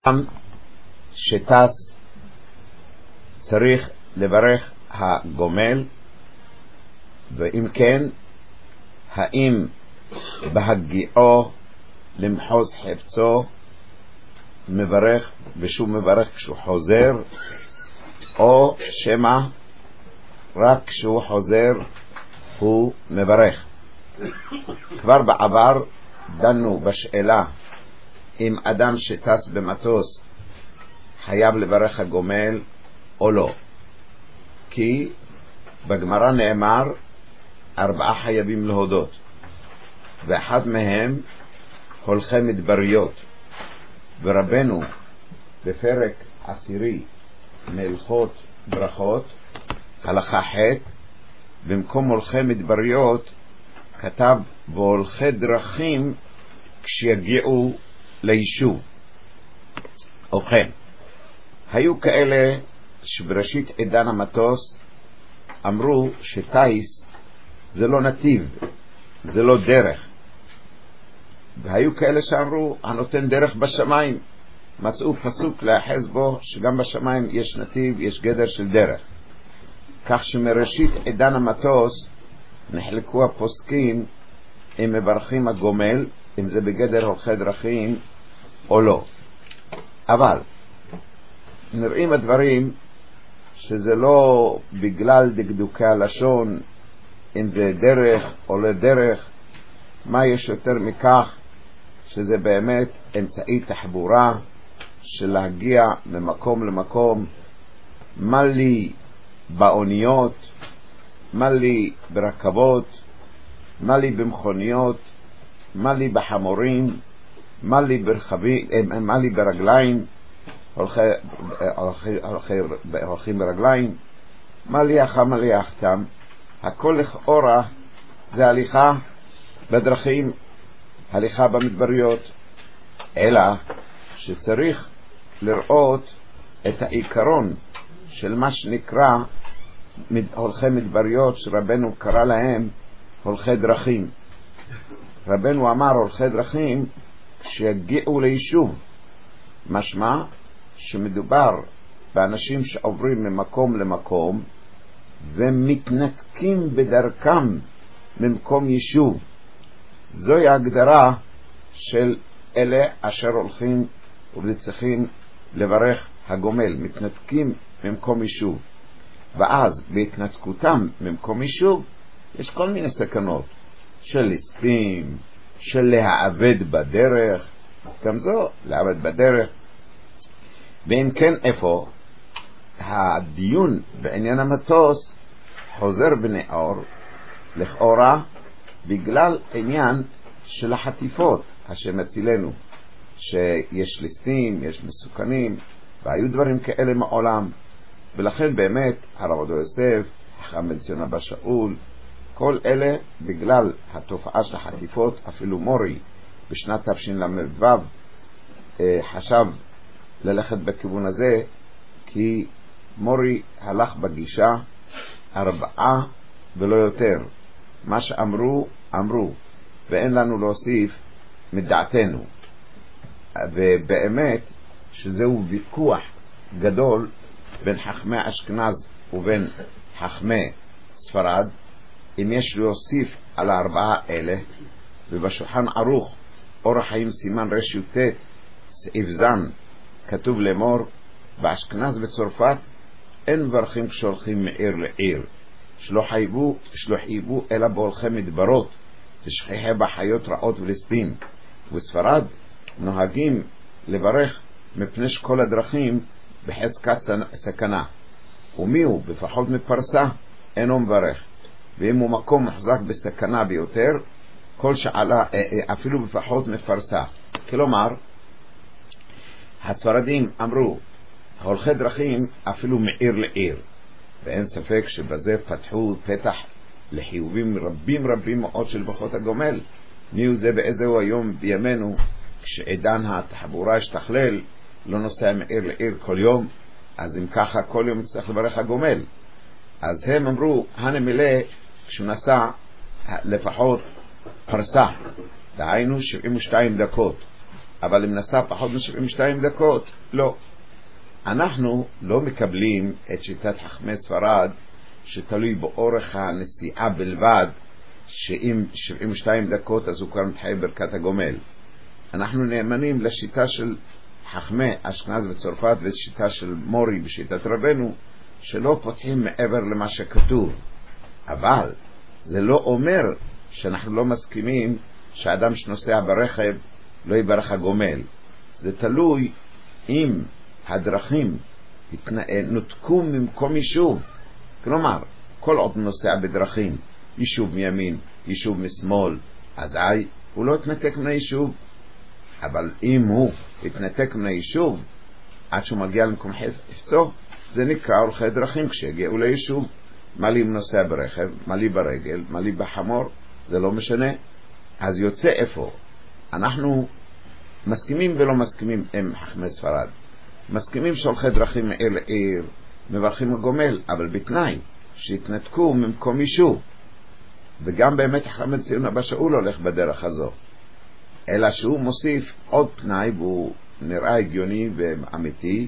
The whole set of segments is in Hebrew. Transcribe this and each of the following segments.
שטס צריך לברך הגומל, ואם כן, האם בהגיעו למחוז חפצו מברך ושוב מברך כשהוא חוזר, או שמא רק כשהוא חוזר הוא מברך. כבר בעבר דנו בשאלה אם אדם שטס במטוס חייב לברך הגומל או לא, כי בגמרא נאמר 4 חייבים להודות, ואחד מהם הולכי מדבריות, ורבנו בפרק 10 מהלכות ברכות הלכה ח' במקום הולכי מדבריות כתב והולכי דרכים כשיגיעו ליישוב. ובכן, היו כאלה שבראשית עידן המטוס אמרו שטייס זה לא נתיב, זה לא דרך, והיו כאלה שאמרו הנותן דרך בשמיים. מצאו פסוק להחז בו שגם בשמיים יש נתיב, יש גדר של דרך, כך שמראשית עידן המטוס נחלקו הפוסקים אם מברכים הגומל, אם זה בגדר הולכי דרכים או לא. אבל נראים הדברים שזה לא בגלל דקדוקי הלשון אם זה דרך או לא דרך, מה יש יותר מכך שזה באמת אמצעי תחבורה של להגיע ממקום למקום. מה לי באוניות, מה לי ברכבות, מה לי במכוניות, מה לי בחמורים, מה לי ברגליים, הולכים ברגליים, מה לי אחם, מה לי אחתם. הכל לכאורה זה הליכה בדרכים, הליכה במדבריות, אלא שצריך לראות את העיקרון של מה שנקרא הולכי מדבריות, שרבנו קרא להם הולכי דרכים. רבנו אמר הולכי דרכים כשיגיעו ליישוב, משמע שמדובר באנשים שעוברים ממקום למקום ומתנתקים בדרכם ממקום יישוב. זוהי ההגדרה של אלה אשר הולכים וצריכים לברך הגומל, מתנתקים ממקום יישוב. ואז בהתנתקותם ממקום יישוב יש כל מיני סכנות של ליסטים, של להעבד בדרך, גם זו להעבד בדרך. ואם כן, איפה הדיון בעניין המטוס חוזר בנאור לכאורה בגלל עניין של החטיפות השם הצילנו, שיש ליסטים, יש מסוכנים, והיו דברים כאלה מעולם. ולכן באמת הרב עובדיה יוסף, חכם בן ציון אבא שאול, כל אלה בגלל התופעה של החטיפות. אפילו מורי בשנת תשל"ו חשב ללכת בכיוון הזה, כי מורי הלך בגישה 4 ולא יותר. מה שאמרו אמרו, ואין לנו להוסיף מדעתנו. ובאמת שזהו ויכוח גדול בין חכמי אשכנז ובין חכמי ספרד, אם יש להוסיף על 4 אלה. ובשולחן ערוך אורח חיים סימן ר"ט סעיף זן כתוב לאמור, באשכנז וצרפת אין מברכים כשהולכים מעיר לעיר, שלא חייבו אלא בהולכי מדברות ושכיחי בחיות רעות וליסטים. וספרד נוהגים לברך מפני שכל הדרכים בחזקת סכנה, ומי הוא בפחות מפרסה אינו מברך, ואם הוא מקום מחזק בסכנה ביותר כל שעלה אפילו בפחות מפרסה. כלומר הספרדים אמרו הולכי דרכים אפילו מעיר לעיר, ואין ספק שבזה פתחו פתח לחיובים רבים מאוד של ברכות הגומל. ניו זה באיזהו היום בימינו כשעידן התחבורה השתכלל, לא נוסע מעיר לעיר כל יום, אז אם ככה כל יום צריך לברך הגומל. אז הם אמרו הנמילא כשהוא נסע לפחות פרסה, דהיינו 72 דקות אבל אם נסע פחות מ-72 דקות, לא. אנחנו לא מקבלים את שיטת חכמי ספרד, שתלוי באורך הנסיעה בלבד, שאם 72 דקות אז הוא כבר מתחייב ברכת הגומל. אנחנו נאמנים לשיטה של חכמי אשכנז וצרפת, ושיטה של מורי בשיטת רבנו, שלא פותחים מעבר למה שכתוב. אבל זה לא אומר שאנחנו לא מסכימים שאדם שנוסע ברכב לא יברך הגומל. זה תלוי אם הדרכים נותקו ממקום יישוב. כלומר, כל עוד נוסע בדרכים, יישוב מימין, יישוב משמאל, אז הוא לא התנתק מן היישוב. אבל אם הוא התנתק מן היישוב עד שהוא מגיע למקום חפצו, זה נקרא הולכי דרכים כשיגיעו ליישוב. מה לי אם נוסע ברכב, מה לי ברגל, מה לי בחמור, זה לא משנה. אז יוצא איפה? אנחנו מסכימים ולא מסכימים עם חכמי ספרד. מסכימים שהולכי דרכים מעיר לעיר מברכים הגומל, אבל בתנאי שהתנתקו ממקום יישוב. וגם באמת חכם ציון אבא שאול הולך בדרך הזו, אלא שהוא מוסיף עוד תנאי, והוא נראה הגיוני ואמיתי,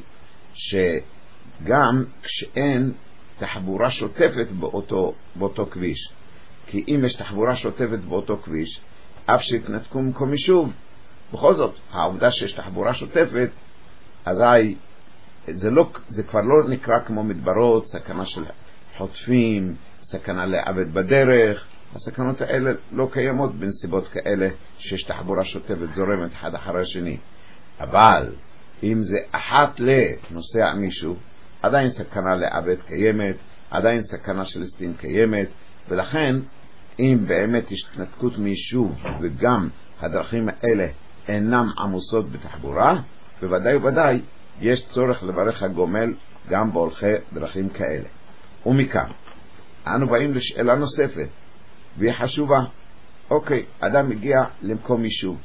שגם כשאין תחבורה שוטפת באותו כביש. כי אם יש תחבורה שוטפת באותו כביש, אף שהתנתקו ממקום יישוב, בכל זאת העובדה שיש תחבורה שוטפת, אזי זה כבר לא נקרא כמו מדברות, סכנה של חוטפים, סכנה לעבד בדרך. הסכנות האלה לא קיימות בנסיבות כאלה שיש תחבורה שוטפת זורמת אחד אחרי השני. אבל אם זה אחת לנוסע מישהו, עדיין סכנה לעבד קיימת, עדיין סכנה של סטין קיימת. ולכן אם באמת יש התנתקות מיישוב וגם הדרכים האלה אינם עמוסות בתחבורה, בוודאי ובוודאי יש צורך לברך הגומל גם בהולכי דרכים כאלה. ומכאן אנו באים לשאלה נוספת והיא חשובה. אוקיי, אדם מגיע למקום יישוב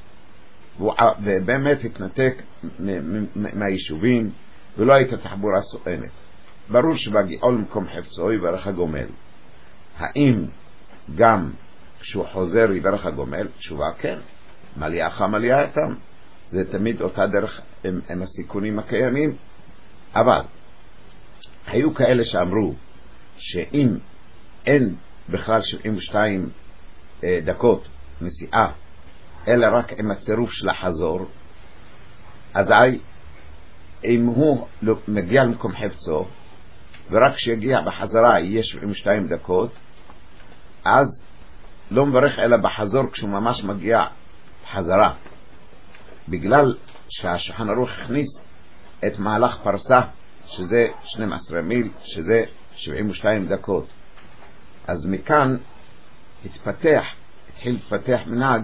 ובאמת התנתק מהיישובים ולא הייתה תחבורה סואנת. ברור שבגיעו למקום חפצו יברך הגומל. האם גם כשהוא חוזר יברך הגומל? תשובה כן. מליאך מליאתם. זה תמיד אותה דרך עם הסיכונים הקיימים. אבל היו כאלה שאמרו שאם אין בכלל 72 דקות נסיעה, אלא רק עם הצירוף של החזור, אז אם הוא מגיע למקום חפצו ורק שיגיע בחזרה יהיה 72 דקות, אז לא מברך אלא בחזור כשהוא ממש מגיע בחזרה, בגלל שהשולחן ערוך הכניס את מהלך פרסה שזה 12 מיל, שזה 72 דקות. אז מכאן התחיל להתפתח מנהג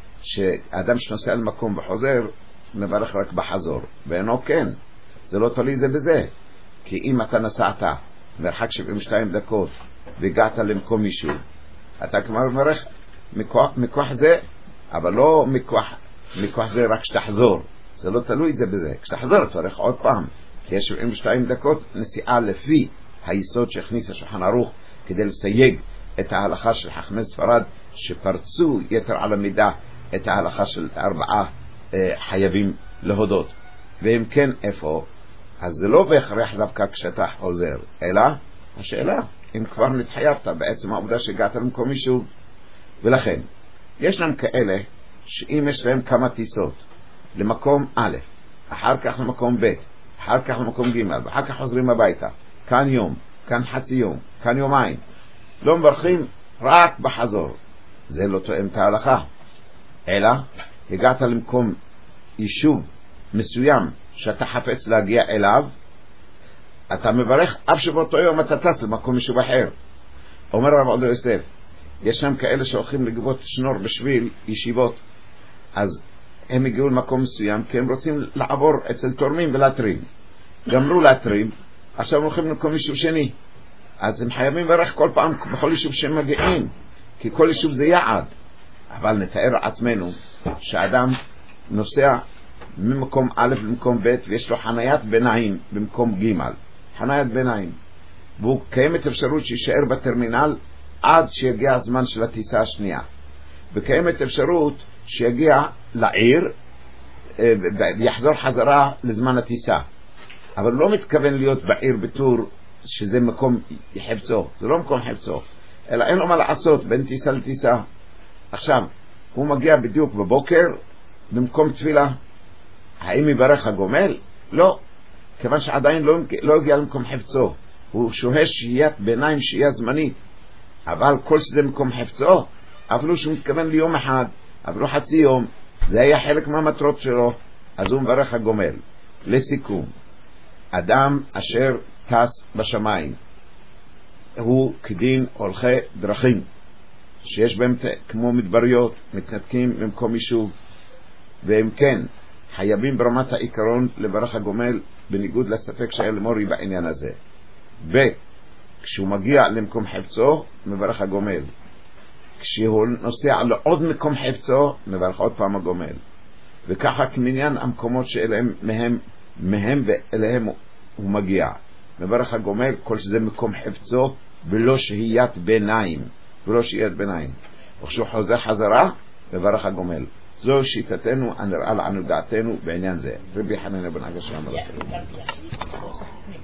שאדם שנוסע למקום וחוזר מברך רק בחזור, ואינו כן, זה לא תלוי זה בזה. כי אם אתה נסעת מרחק 72 דקות והגעת למקום יישוב, אתה כבר מברך מכוח זה, אבל לא מכוח זה רק שתחזור. זה לא תלוי זה בזה. כשתחזור תברך עוד פעם, כי יש 72 דקות נסיעה לפי היסוד שהכניס השולחן ערוך כדי לסייג את ההלכה של חכמי ספרד שפרצו יתר על המידה את ההלכה של 4 חייבים להודות. ואם כן, איפה? אז זה לא בהכרח דווקא כשאתה חוזר, אלא השאלה אם כבר נתחייבת בעצם העובדה שהגעת למקום יישוב. ולכן ישנם כאלה שאם יש להם כמה טיסות למקום א', אחר כך למקום ב', אחר כך למקום ג', ואחר כך חוזרים הביתה, כאן יום, כאן חצי יום, כאן יומיים, לא מברכים רק בחזור, זה לא תואם את ההלכה. אלא הגעת למקום יישוב מסוים שאתה חפץ להגיע אליו, אתה מברך אף שבאותו יום אתה טס למקום יישוב אחר. אומר רב עובדיה יוסף, יש שם כאלה שהולכים לגבות שנור בשביל ישיבות, אז הם הגיעו למקום מסוים כי הם רוצים לעבור אצל תורמים ולהתרים, גמרו להתרים, עכשיו הם הולכים למקום יישוב שני, אז הם חייבים לברך כל פעם בכל יישוב שהם מגיעים, כי כל יישוב זה יעד. אבל נתאר עצמנו שאדם נוסע ממקום א' למקום ב' ויש לו חניית ביניים במקום ג', חניית ביניים, והוא קיימת אפשרות שישאר בטרמינל עד שיגיע הזמן של הטיסה השנייה, וקיימת אפשרות שיגיע לעיר ויחזור חזרה לזמן הטיסה, אבל לא מתכוון להיות בעיר בטור שזה מקום חפצו, זה לא מקום חפצו, אלא אין לו מה לעשות בין טיסה לטיסה. עכשיו הוא מגיע בדיוק בבוקר במקום תפילה, האם יברך הגומל? לא, כיוון שעדיין לא הגיע למקום חפצו, הוא שוהה שהיית ביניים, שהייה זמנית, אבל כל שזה מקום חפצו, אפילו שהוא מתכוון ליום אחד, אפילו חצי יום, זה היה חלק מהמטרות שלו, אז הוא מברך הגומל. לסיכום, אדם אשר טס בשמיים הוא כדין הולכי דרכים שיש בהם כמו מדבריות, מתנתקים במקום יישוב, והם כן חייבים ברמת העיקרון לברך הגומל, בניגוד לספק שהיה למורי בעניין הזה. וכשהוא מגיע למקום חפצו מברך הגומל, כשהוא נוסע לעוד מקום חפצו מברך עוד פעם הגומל, וככה כמניין המקומות שאליהם מהם ואליהם הוא מגיע מברך הגומל, כל שזה מקום חפצו ולא שהיית ביניים, וכשהוא חוזר חזרה מברך הגומל. זו שיטתנו הנראה לנו דעתנו בעניין זה. רבי חנניה בן עקשיא אמר